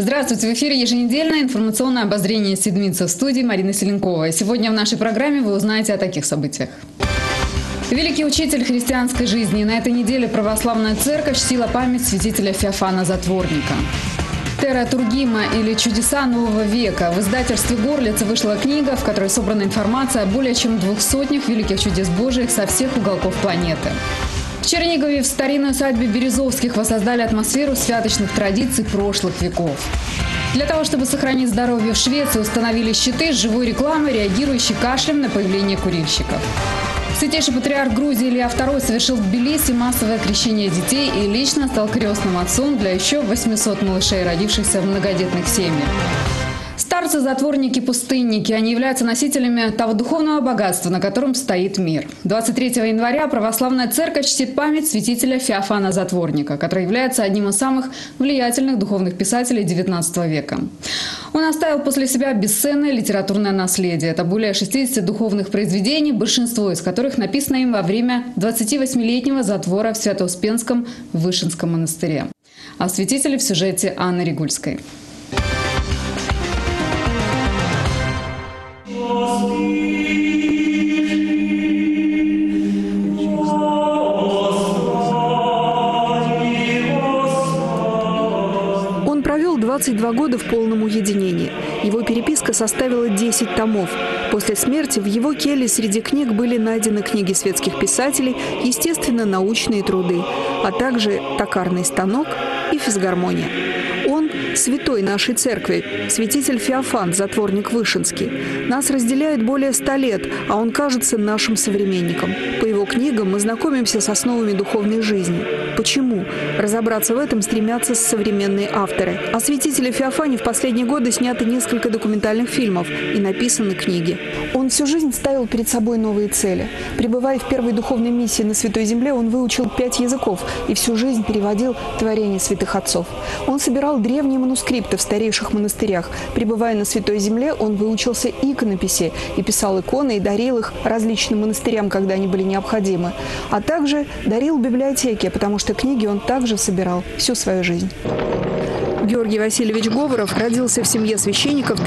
Здравствуйте! В эфире еженедельное информационное обозрение Седмицы, в студии Марина Селенкова. Сегодня в нашей программе вы узнаете о таких событиях. Великий учитель христианской жизни. На этой неделе православная церковь чтила память святителя Феофана Затворника. Терра Тургима или «Чудеса нового века». В издательстве «Горлица» вышла книга, в которой собрана информация о более чем 200 великих чудес Божьих со всех уголков планеты. В Чернигове в старинной усадьбе Березовских воссоздали атмосферу святочных традиций прошлых веков. Для того, чтобы сохранить здоровье в Швеции, установили щиты с живой рекламой, реагирующей кашлем на появление курильщиков. Святейший патриарх Грузии Илья II совершил в Тбилиси массовое крещение детей и лично стал крестным отцом для еще 800 малышей, родившихся в многодетных семьях. Старцы-затворники-пустынники. Они являются носителями того духовного богатства, на котором стоит мир. 23 января православная церковь чтит память святителя Феофана Затворника, который является одним из самых влиятельных духовных писателей XIX века. Он оставил после себя бесценное литературное наследие. Это более 60 духовных произведений, большинство из которых написано им во время 28-летнего затвора в Свято-Успенском Вышинском монастыре. О святителе в сюжете Анны Ригульской. Он провел 22 года в полном уединении. Его переписка составила 10 томов. После смерти в его келье среди книг были найдены книги светских писателей, естественно, научные труды, а также токарный станок и физгармония. Он – святой нашей церкви, святитель Феофан, затворник Вышинский. Нас разделяет более 100 лет, а он кажется нашим современником. По его книгам мы знакомимся с основами духовной жизни. Почему? Разобраться в этом стремятся современные авторы. О святителе Феофане в последние годы снято несколько документальных фильмов и написаны книги. Он всю жизнь ставил перед собой новые цели. Пребывая в первой духовной миссии на Святой Земле, он выучил 5 языков и всю жизнь переводил творения святых отцов. Он собирал древние манускрипты в старейших монастырях. Пребывая на Святой Земле, он выучился иконописи и писал иконы и дарил их различным монастырям, когда они были необходимы. А также дарил библиотеки, потому что книги он также собирал всю свою жизнь. Георгий Васильевич Говоров родился в семье священника в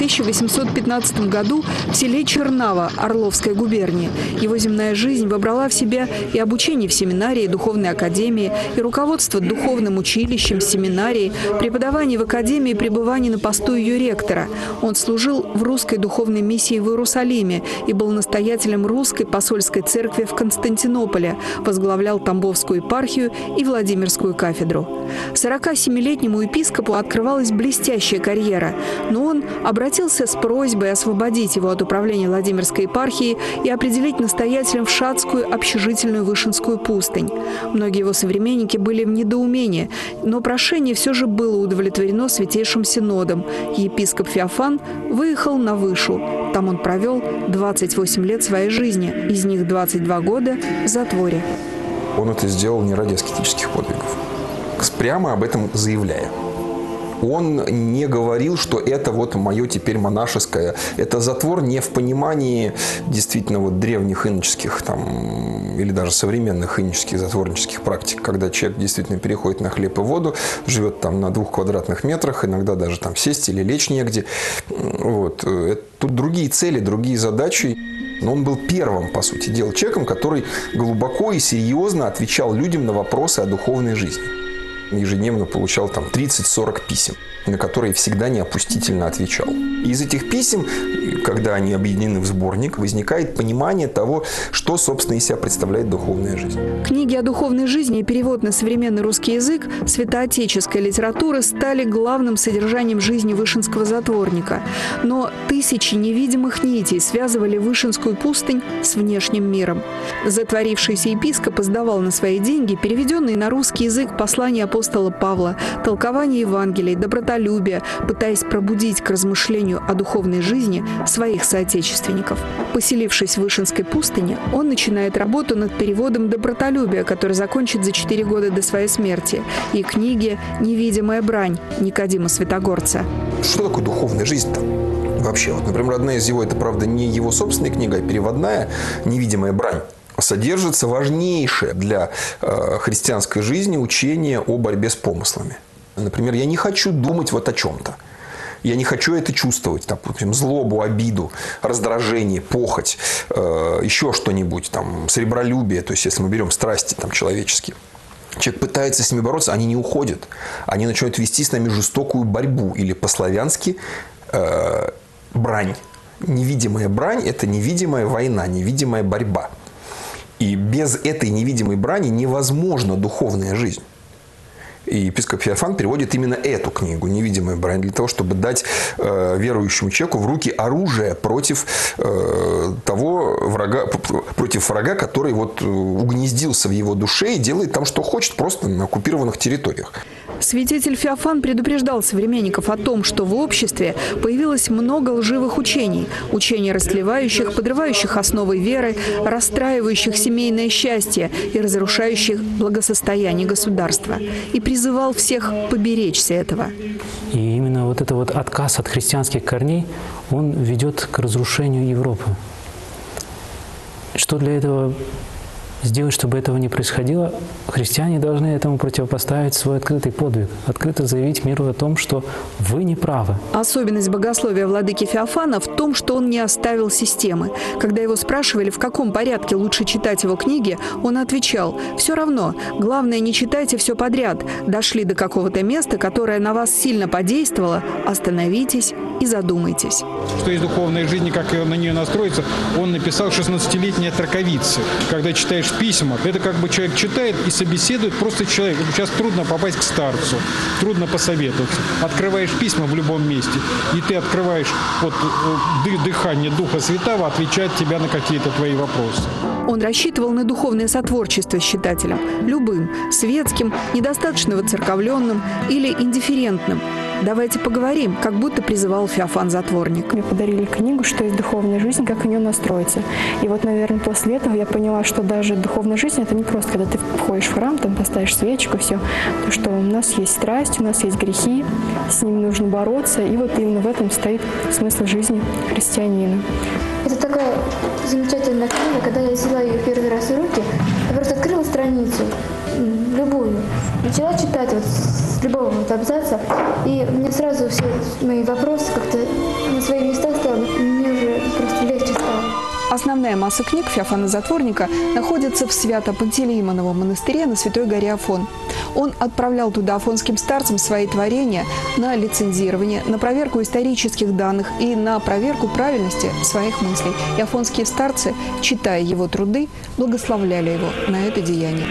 1815 году в селе Чернава Орловской губернии. Его земная жизнь вобрала в себя и обучение в семинарии, духовной академии, и руководство духовным училищем, семинарией, преподавание в академии, пребывание на посту ее ректора. Он служил в русской духовной миссии в Иерусалиме и был настоятелем русской посольской церкви в Константинополе, возглавлял Тамбовскую епархию и Владимирскую кафедру. 47-летнему епископу открывалась блестящая карьера, но он обратился с просьбой освободить его от управления Владимирской епархией и определить настоятелем в Шацкую общежительную Вышинскую пустынь. Многие его современники были в недоумении, но прошение все же было удовлетворено Святейшим Синодом. Епископ Феофан выехал на Вышу. Там он провел 28 лет своей жизни, из них 22 года в затворе. Он это сделал не ради аскетических подвигов, прямо об этом заявляя. Он не говорил, что это вот мое теперь монашеское. Это затвор не в понимании действительно вот древних иноческих там, или даже современных иноческих затворнических практик, когда человек действительно переходит на хлеб и воду, живет там на 2 квадратных метрах, иногда даже там сесть или лечь негде. Вот. Тут другие цели, другие задачи. Но он был первым, по сути дела, человеком, который глубоко и серьезно отвечал людям на вопросы о духовной жизни. Ежедневно получал там 30-40 писем, на которые всегда неопустительно отвечал. И из этих писем, когда они объединены в сборник, возникает понимание того, что, собственно, из себя представляет духовная жизнь. Книги о духовной жизни и перевод на современный русский язык святоотеческой литературы стали главным содержанием жизни вышинского затворника. Но тысячи невидимых нитей связывали Вышинскую пустынь с внешним миром. Затворившийся епископ издавал на свои деньги переведенные на русский язык послания апостола Павла, толкование Евангелий, добротолюбие, пытаясь пробудить к размышлению о духовной жизни своих соотечественников. Поселившись в Вышинской пустыне, он начинает работу над переводом добротолюбия, который закончит за 4 года до своей смерти, и книги «Невидимая брань» Никодима Святогорца. Что такое духовная жизнь-то? Вообще, вот, например, одна из его, это, правда, не его собственная книга, а переводная «Невидимая брань». Содержится важнейшее для христианской жизни учение о борьбе с помыслами. Например, я не хочу думать вот о чем-то. Я не хочу это чувствовать. Допустим, злобу, обиду, раздражение, похоть, еще что-нибудь, там, сребролюбие. То есть, если мы берем страсти там, человеческие. Человек пытается с ними бороться, они не уходят. Они начинают вести с нами жестокую борьбу. Или по-славянски брань. Невидимая брань – это невидимая война, невидимая борьба. И без этой невидимой брани невозможна духовная жизнь. И епископ Феофан переводит именно эту книгу «Невидимая брань» для того, чтобы дать верующему человеку в руки оружие против того врага, против врага, который вот угнездился в его душе и делает там, что хочет, просто на оккупированных территориях. Святитель Феофан предупреждал современников о том, что в обществе появилось много лживых учений. Учений растлевающих, подрывающих основы веры, расстраивающих семейное счастье и разрушающих благосостояние государства. И призывал всех поберечься этого. И именно вот этот вот отказ от христианских корней, он ведет к разрушению Европы. Что для этого сделать, чтобы этого не происходило? Христиане должны этому противопоставить свой открытый подвиг, открыто заявить миру о том, что вы не правы. Особенность богословия владыки Феофана в том, что он не оставил системы. Когда его спрашивали, в каком порядке лучше читать его книги, он отвечал: «Все равно, главное, не читайте все подряд. Дошли до какого-то места, которое на вас сильно подействовало, остановитесь и задумайтесь». Что из духовной жизни, как на нее настроиться, он написал 16-летней отроковице. Когда читаешь письма, это как бы человек читает и собеседует просто человек. Сейчас трудно попасть к старцу, трудно посоветоваться. Открываешь письма в любом месте, и ты открываешь вот, дыхание Духа Святого, отвечает тебя на какие-то твои вопросы. Он рассчитывал на духовное сотворчество с читателем. Любым – светским, недостаточно воцерковленным или индифферентным. Давайте поговорим, как будто призывал Феофан-затворник. Мне подарили книгу «Что есть духовная жизнь, как в нее настроиться». И вот, наверное, после этого я поняла, что даже духовная жизнь – это не просто, когда ты входишь в храм, там поставишь свечку, все. То, что у нас есть страсть, у нас есть грехи, с ними нужно бороться. И вот именно в этом стоит смысл жизни христианина. Это такая замечательная книга. Когда я взяла ее первый раз в руки, я просто открыла страницу, любую, начала читать вот с любого вот абзаца, и мне сразу все мои вопросы как-то на свои места стали, мне уже просто легче стало. Основная масса книг Феофана-затворника находится в Свято-Пантелеймоновом монастыре на Святой горе Афон. Он отправлял туда афонским старцам свои творения на лицензирование, на проверку исторических данных и на проверку правильности своих мыслей. И афонские старцы, читая его труды, благословляли его на это деяние.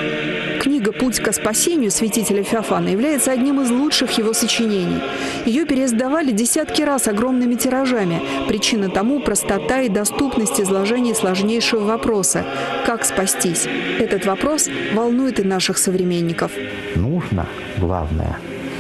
Книга «Путь ко спасению» святителя Феофана является одним из лучших его сочинений. Ее переиздавали десятки раз огромными тиражами. Причина тому – простота и доступность изложения сложнейшего вопроса – как спастись. Этот вопрос волнует и наших современников. Нужно, главное,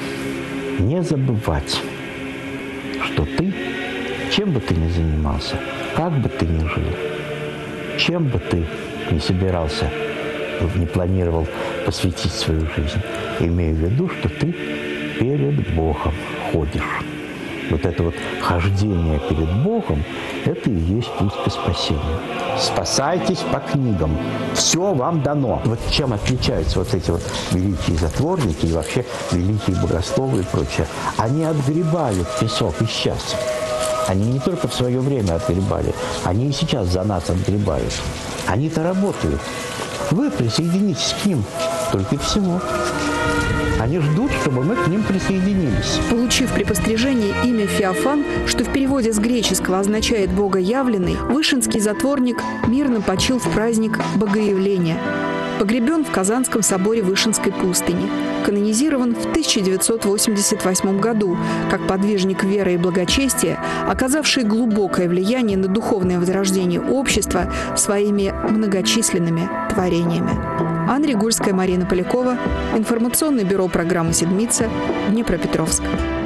не забывать, что ты, чем бы ты ни занимался, как бы ты ни жил, чем бы ты ни собирался, не планировал посвятить свою жизнь, имея в виду, что ты перед Богом ходишь. Вот это вот хождение перед Богом, это и есть путь к спасению. Спасайтесь по книгам. Все вам дано. Вот чем отличаются вот эти вот великие затворники и вообще великие богословы и прочее. Они отгребали песок и сейчас. Они не только в свое время отгребали, они и сейчас за нас отгребают. Они-то работают. Вы присоединитесь к ним, только и всего. Они ждут, чтобы мы к ним присоединились. Получив при пострижении имя Феофан, что в переводе с греческого означает «богоявленный», вышинский затворник мирно почил в праздник Богоявления. Погребен в Казанском соборе Вышинской пустыни. Канонизирован в 1988 году как подвижник веры и благочестия, оказавший глубокое влияние на духовное возрождение общества своими многочисленными творениями. Анна Ригульская, Марина Полякова. Информационное бюро программы «Седмица», Днепропетровск.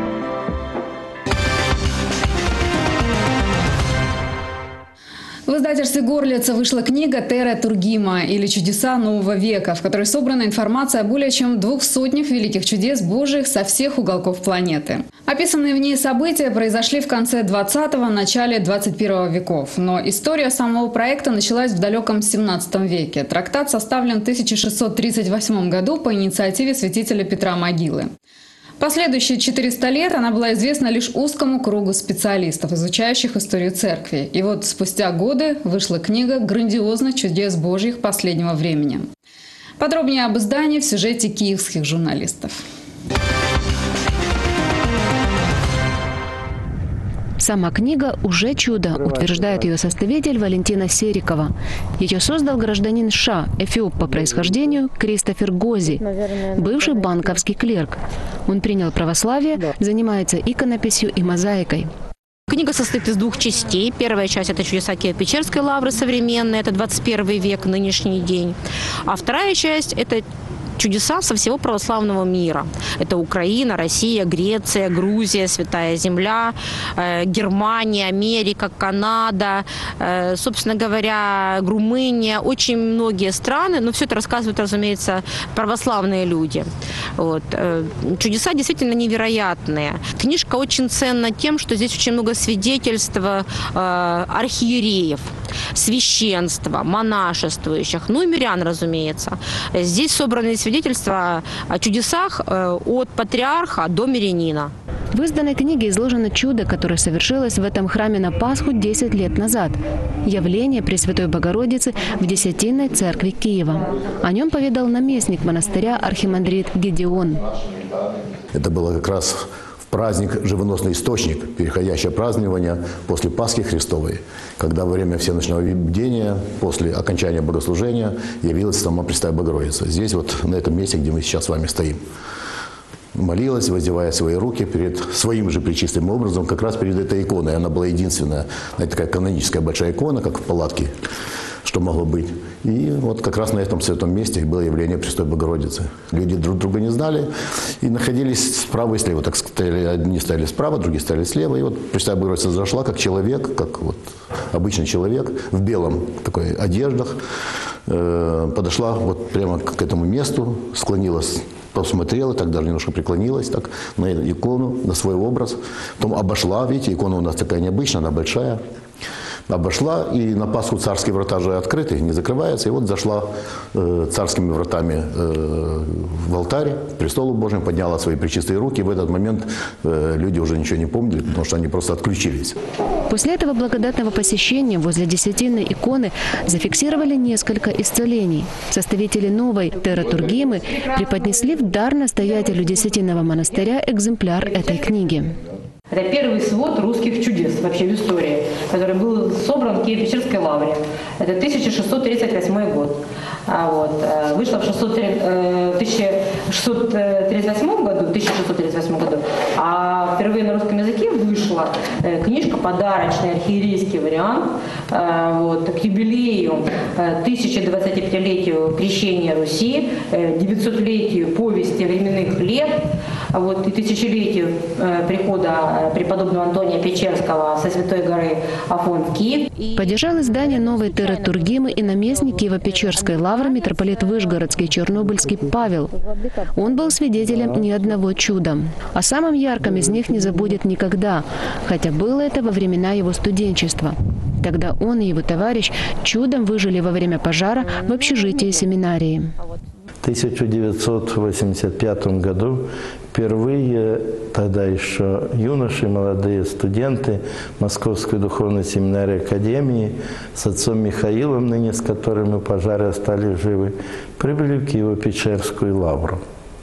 В издательстве «Горлица» вышла книга «Терра Тургима» или «Чудеса нового века», в которой собрана информация о более чем 200 великих чудес Божьих со всех уголков планеты. Описанные в ней события произошли в конце 20-го, начале 21 веков. Но история самого проекта началась в далеком 17 веке. Трактат составлен в 1638 году по инициативе святителя Петра Могилы. Последующие 400 лет она была известна лишь узкому кругу специалистов, изучающих историю церкви. И вот спустя годы вышла книга грандиозных чудес Божьих последнего времени. Подробнее об издании в сюжете киевских журналистов. Сама книга уже чудо, утверждает ее составитель Валентина Серикова. Ее создал гражданин США, эфиоп по происхождению Кристофер Гози, бывший банковский клерк. Он принял православие, занимается иконописью и мозаикой. Книга состоит из двух частей. Первая часть – это чудеса Киево-Печерской лавры современные, это 21 век, нынешний день. А вторая часть – это чудеса со всего православного мира. Это Украина, Россия, Греция, Грузия, Святая Земля, Германия, Америка, Канада, собственно говоря, Румыния. Очень многие страны, но все это рассказывают, разумеется, православные люди. Вот. Чудеса действительно невероятные. Книжка очень ценна тем, что здесь очень много свидетельств архиереев, священства, монашествующих, ну и мирян, разумеется. Здесь собраны свидетельства о чудесах от патриарха до мирянина. В изданной книге изложено чудо, которое совершилось в этом храме на Пасху 10 лет назад. Явление Пресвятой Богородицы в Десятинной церкви Киева. О нем поведал наместник монастыря архимандрит Гедеон. Это было как раз праздник «Живоносный источник», переходящее празднование после Пасхи Христовой, когда во время всеночного бдения, после окончания богослужения, явилась сама Пресвятая Богородица. Здесь вот на этом месте, где мы сейчас с вами стоим. Молилась, воздевая свои руки перед своим же пречистым образом, как раз перед этой иконой. Она была единственная, такая каноническая большая икона, как в палатке, что могло быть. И вот как раз на этом святом месте было явление Пресвятой Богородицы. Люди друг друга не знали и находились справа и слева. Так стояли, одни стояли справа, другие стояли слева. И вот Пресвятая Богородица зашла как человек, как вот обычный человек в белом такой одеждах, подошла вот прямо к этому месту, склонилась, посмотрела, так даже немножко преклонилась так, на икону, на свой образ. Потом обошла, видите, икона у нас такая необычная, она большая. Обошла, и на Пасху царские врата же открыты, не закрываются. И вот зашла царскими вратами в алтарь, к престолу Божьему, подняла свои пречистые руки. И в этот момент люди уже ничего не помнили, потому что они просто отключились. После этого благодатного посещения возле Десятинной иконы зафиксировали несколько исцелений. Составители новой тератургимы преподнесли в дар настоятелю Десятинного монастыря экземпляр этой книги. Это первый свод русских чудес вообще в истории, который был собран в Киево-Печерской лавре. Это 1638 год. Вышло в 1638 году, а впервые на русском языке вышла книжка, подарочный архиерейский вариант, к юбилею 1025-летию крещения Руси, 900-летию повести временных лет, и тысячелетию прихода преподобного Антония Печерского со Святой горы Афон в Киев. Поддержал издание новой тератургимы и наместник Киево-Печерской лавры митрополит Вышгородский Чернобыльский Павел. Он был свидетелем ни одного чуда. О самом ярком из них не забудет никогда, хотя было это во времена его студенчества. Тогда он и его товарищ чудом выжили во время пожара в общежитии семинарии. В 1985 году впервые тогда еще юноши, молодые студенты Московской духовной семинарии Академии с отцом Михаилом, ныне с которым мы пожары остались живы, прибыли в Киево-Печерскую лавру.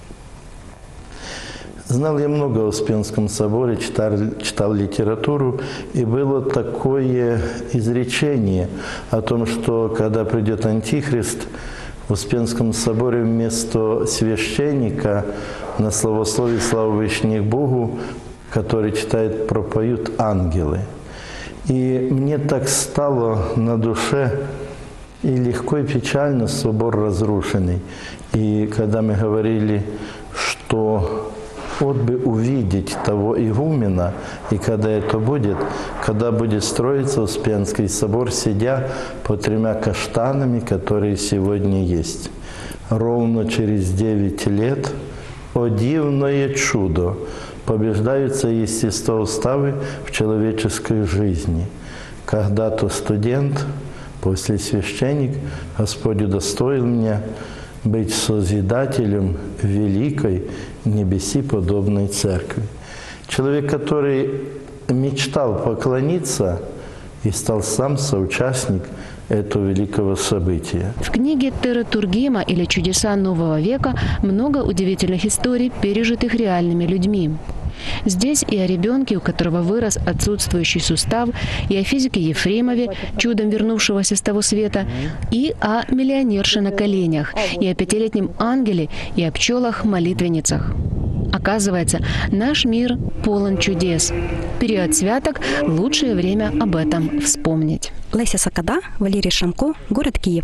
Знал я много о Успенском соборе, читал литературу, и было такое изречение о том, что когда придет Антихрист, в Успенском соборе вместо священника на славословие славу вещних Богу, который читает, пропоют ангелы. И мне так стало на душе, и легко, и печально собор разрушенный. И когда мы говорили, что вот бы увидеть того игумена, и когда это будет, когда будет строиться Успенский собор, сидя под 3 каштанами, которые сегодня есть. Ровно через 9 лет, о дивное чудо, побеждаются естествоуставы в человеческой жизни. Когда-то студент, после священник, Господь удостоил меня быть созидателем великой небесиподобной церкви. Человек, который мечтал поклониться и стал сам соучастник этого великого события. В книге Терра Тургима или «Чудеса нового века» много удивительных историй, пережитых реальными людьми. Здесь и о ребенке, у которого вырос отсутствующий сустав, и о физике Ефремове, чудом вернувшегося с того света, и о миллионерше на коленях, и о 5-летнем ангеле, и о пчелах-молитвенницах. Оказывается, наш мир полон чудес. Период святок – лучшее время об этом вспомнить. Леся Сакада, Валерий Шамко, город Киев.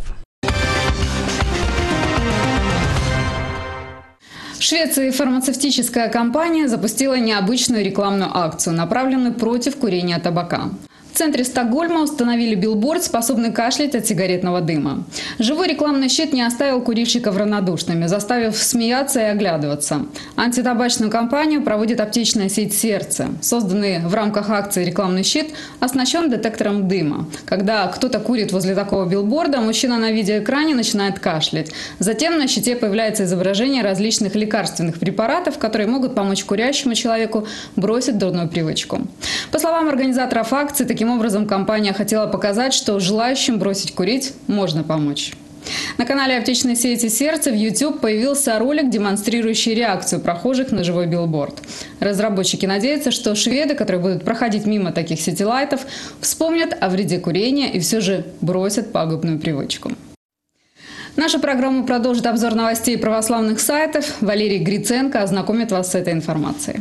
В Швеции фармацевтическая компания запустила необычную рекламную акцию, направленную против курения табака. В центре Стокгольма установили билборд, способный кашлять от сигаретного дыма. Живой рекламный щит не оставил курильщиков равнодушными, заставив смеяться и оглядываться. Антитабачную кампанию проводит аптечная сеть «Сердце». Созданный в рамках акции рекламный щит оснащен детектором дыма. Когда кто-то курит возле такого билборда, мужчина на видеоэкране начинает кашлять. Затем на щите появляется изображение различных лекарственных препаратов, которые могут помочь курящему человеку бросить дурную привычку. По словам организаторов акции, таким образом, компания хотела показать, что желающим бросить курить можно помочь. На канале аптечной сети «Сердце» в YouTube появился ролик, демонстрирующий реакцию прохожих на живой билборд. Разработчики надеются, что шведы, которые будут проходить мимо таких ситилайтов, вспомнят о вреде курения и все же бросят пагубную привычку. Нашу программу продолжит обзор новостей православных сайтов. Валерий Гриценко ознакомит вас с этой информацией.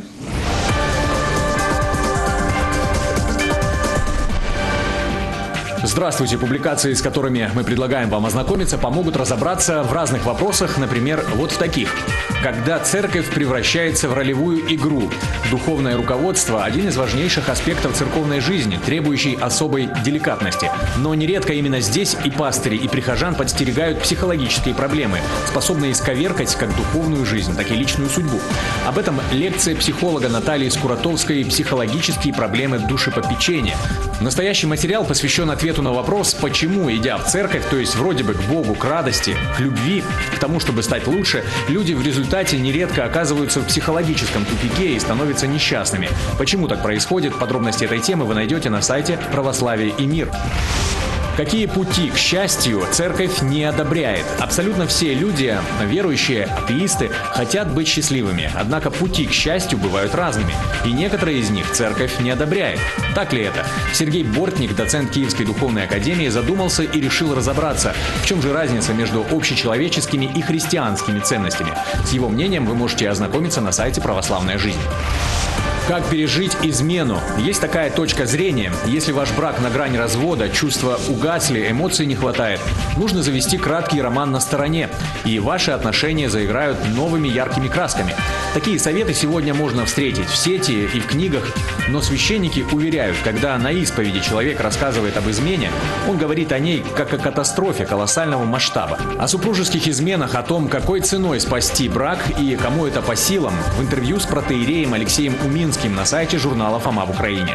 Здравствуйте! Публикации, с которыми мы предлагаем вам ознакомиться, помогут разобраться в разных вопросах, например, вот в таких. Когда церковь превращается в ролевую игру. Духовное руководство – один из важнейших аспектов церковной жизни, требующий особой деликатности. Но нередко именно здесь и пастыри, и прихожан подстерегают психологические проблемы, способные исковеркать как духовную жизнь, так и личную судьбу. Об этом лекция психолога Натальи Скуратовской «Психологические проблемы душепопечения». Настоящий материал посвящен ответу на вопрос, почему, идя в церковь, то есть вроде бы к Богу, к радости, к любви, к тому, чтобы стать лучше, люди в результате нередко оказываются в психологическом тупике и становятся несчастными. Почему так происходит? Подробности этой темы вы найдете на сайте «Православие и мир». Какие пути к счастью церковь не одобряет? Абсолютно все люди, верующие, атеисты, хотят быть счастливыми. Однако пути к счастью бывают разными. И некоторые из них церковь не одобряет. Так ли это? Сергей Бортник, доцент Киевской духовной академии, задумался и решил разобраться, в чем же разница между общечеловеческими и христианскими ценностями. С его мнением вы можете ознакомиться на сайте «Православная жизнь». Как пережить измену? Есть такая точка зрения. Если ваш брак на грани развода, чувства угасли, эмоций не хватает, нужно завести краткий роман на стороне, и ваши отношения заиграют новыми яркими красками. Такие советы сегодня можно встретить в сети и в книгах, но священники уверяют, когда на исповеди человек рассказывает об измене, он говорит о ней как о катастрофе колоссального масштаба. О супружеских изменах, о том, какой ценой спасти брак и кому это по силам, в интервью с протоиереем Алексеем Уминским на сайте журнала «Фома в Украине».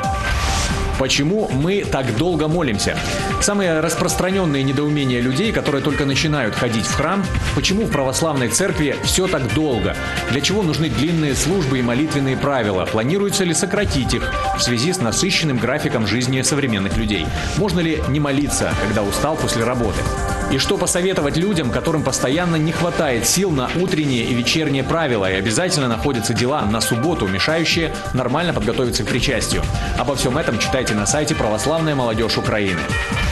Почему мы так долго молимся? Самые распространенные недоумения людей, которые только начинают ходить в храм, почему в православной церкви все так долго? Для чего нужны длинные службы и молитвенные правила? Планируется ли сократить их в связи с насыщенным графиком жизни современных людей? Можно ли не молиться, когда устал после работы? И что посоветовать людям, которым постоянно не хватает сил на утренние и вечерние правила и обязательно находятся дела на субботу, мешающие нормально подготовиться к причастию? Обо всем этом читайте на сайте «Православная молодежь Украины».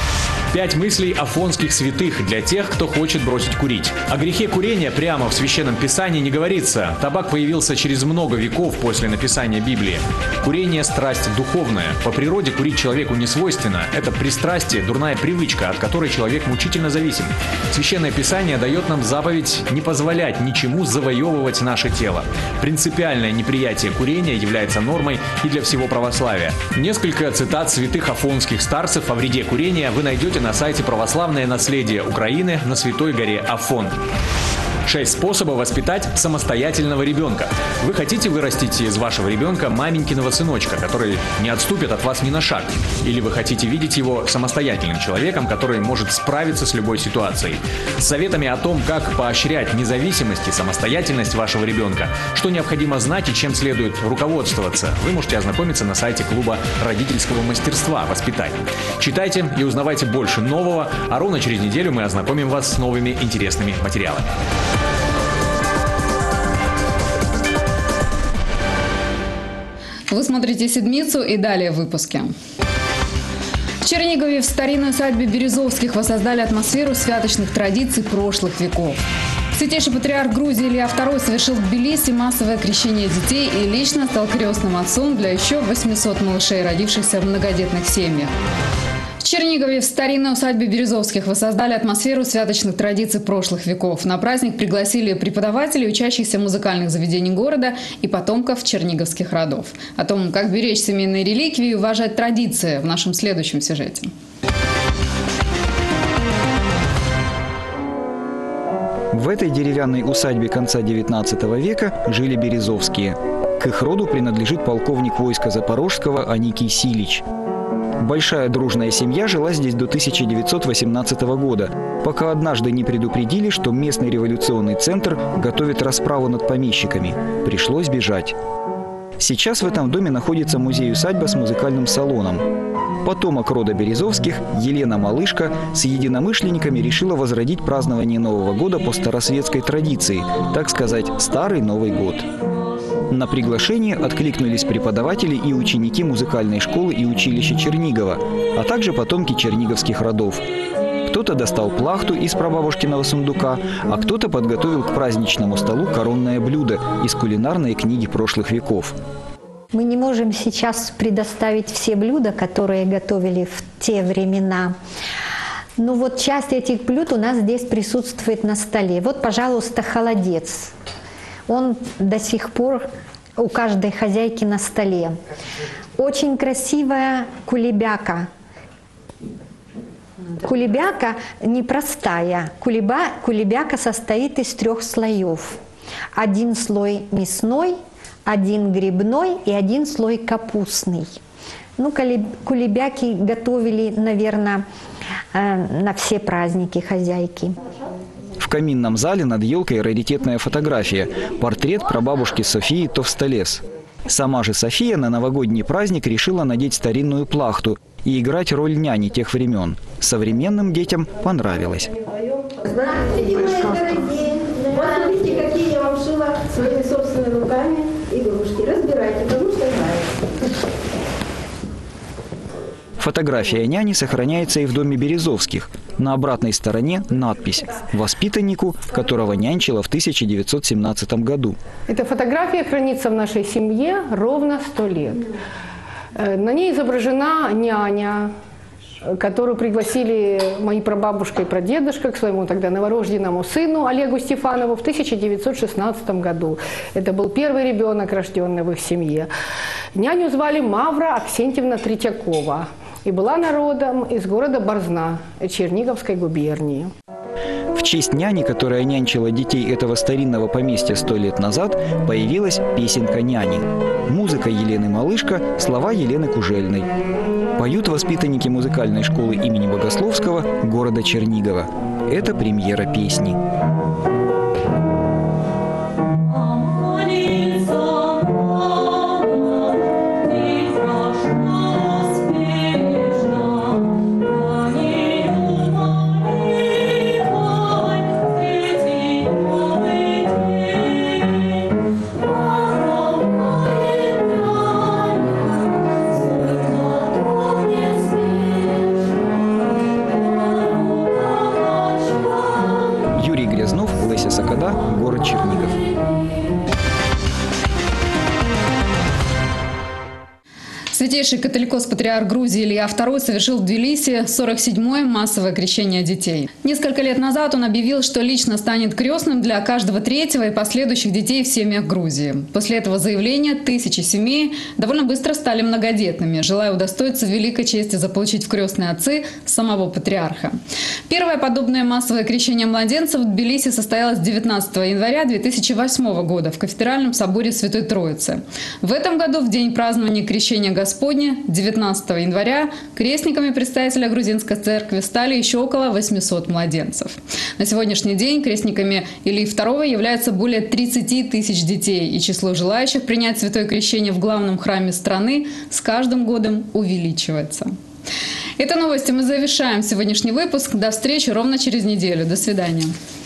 5 мыслей афонских святых для тех, кто хочет бросить курить. О грехе курения прямо в Священном Писании не говорится. Табак появился через много веков после написания Библии. Курение – страсть духовная. По природе курить человеку не свойственно. Это пристрастие, дурная привычка, от которой человек мучительно зависим. Священное Писание дает нам заповедь не позволять ничему завоевывать наше тело. Принципиальное неприятие курения является нормой и для всего православия. Несколько цитат святых афонских старцев о вреде курения вы найдете на сайте «Православное наследие Украины» на Святой горе Афон. 6 способов воспитать самостоятельного ребенка. Вы хотите вырастить из вашего ребенка маменькиного сыночка, который не отступит от вас ни на шаг? Или вы хотите видеть его самостоятельным человеком, который может справиться с любой ситуацией? С советами о том, как поощрять независимость и самостоятельность вашего ребенка, что необходимо знать и чем следует руководствоваться, вы можете ознакомиться на сайте клуба родительского мастерства «Воспитать». Читайте и узнавайте больше нового, а ровно через неделю мы ознакомим вас с новыми интересными материалами. Вы смотрите «Седмицу» и далее в выпуске. В Чернигове в старинной усадьбе Березовских воссоздали атмосферу святочных традиций прошлых веков. Святейший патриарх Грузии Илья II совершил в Тбилиси массовое крещение детей и лично стал крестным отцом для еще 800 малышей, родившихся в многодетных семьях. В Чернигове в старинной усадьбе Березовских воссоздали атмосферу святочных традиций прошлых веков. На праздник пригласили преподавателей, учащихся музыкальных заведений города и потомков черниговских родов. О том, как беречь семейные реликвии и уважать традиции, в нашем следующем сюжете. В этой деревянной усадьбе конца XIX века жили Березовские. К их роду принадлежит полковник войска Запорожского Аникий Силич. Большая дружная семья жила здесь до 1918 года, пока однажды не предупредили, что местный революционный центр готовит расправу над помещиками. Пришлось бежать. Сейчас в этом доме находится музей-усадьба с музыкальным салоном. Потомок рода Березовских, Елена Малышка, с единомышленниками решила возродить празднование Нового года по старосветской традиции, так сказать, Старый Новый год. На приглашение откликнулись преподаватели и ученики музыкальной школы и училища Чернигова, а также потомки черниговских родов. Кто-то достал плахту из прабабушкиного сундука, а кто-то подготовил к праздничному столу коронное блюдо из кулинарной книги прошлых веков. Мы не можем сейчас предоставить все блюда, которые готовили в те времена. Но вот часть этих блюд у нас здесь присутствует на столе. Вот, пожалуйста, холодец. Он до сих пор у каждой хозяйки на столе. Очень красивая кулебяка. Кулебяка непростая. Кулебяка состоит из 3 слоев. 1 слой мясной, 1 грибной и 1 слой капустный. Ну, кулебяки готовили, наверное, на все праздники хозяйки. В каминном зале над елкой раритетная фотография – портрет прабабушки Софии Товстолес. Сама же София на новогодний праздник решила надеть старинную плахту и играть роль няни тех времен. Современным детям понравилось. Здравствуйте, мои дорогие! Посмотрите, какие я вам шила своими собственными руками игрушки. Разбирайте, потому что нравится. Фотография няни сохраняется и в доме Березовских. На обратной стороне надпись «Воспитаннику, которого нянчила в 1917 году». Эта фотография хранится в нашей семье ровно 100 лет. На ней изображена няня, которую пригласили мои прабабушка и прадедушка к своему тогда новорожденному сыну Олегу Стефанову в 1916 году. Это был первый ребенок, рожденный в их семье. Няню звали Мавра Аксентьевна Третьякова. И была она родом из города Борзна, Черниговской губернии. В честь няни, которая нянчила детей этого старинного поместья 100 лет назад, появилась песенка няни. Музыка Елены Малышка, слова Елены Кужельной. Поют воспитанники музыкальной школы имени Богословского города Чернигова. Это премьера песни. Город Чернигов. Святейший католикос-патриарх Грузии Илья II совершил в Тбилиси 47-е массовое крещение детей. Несколько лет назад он объявил, что лично станет крестным для каждого третьего и последующих детей в семьях Грузии. После этого заявления тысячи семей довольно быстро стали многодетными, желая удостоиться великой чести заполучить в крестные отцы самого патриарха. Первое подобное массовое крещение младенцев в Тбилиси состоялось 19 января 2008 года в Кафедральном соборе Святой Троицы. В этом году, в день празднования Крещения Господня, 19 января, крестниками представителя грузинской церкви стали еще около 800 младенцев. На сегодняшний день крестниками Ильи II являются более 30 тысяч детей, и число желающих принять святое крещение в главном храме страны с каждым годом увеличивается. Это новости. Мы завершаем сегодняшний выпуск. До встречи ровно через неделю. До свидания.